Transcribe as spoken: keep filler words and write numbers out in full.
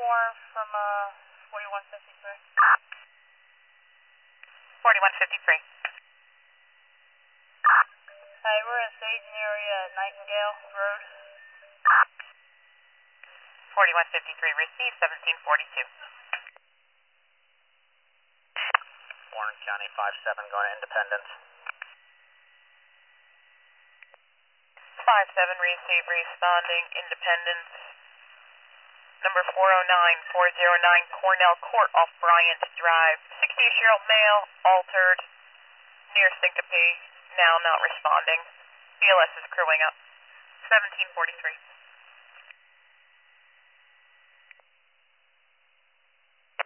more from uh, forty-one fifty-three. forty-one fifty-three. Hey, we're in staging area at Nightingale Road. forty-one fifty-three, receive seventeen forty-two. Warren County five seven going to Independence. five seven, receive, responding, Independence. Number four oh nine, four oh nine Cornell Court off Bryant Drive. sixty-ish-year-old male, altered, near syncope, now not responding. B L S is crewing up. seventeen forty-three.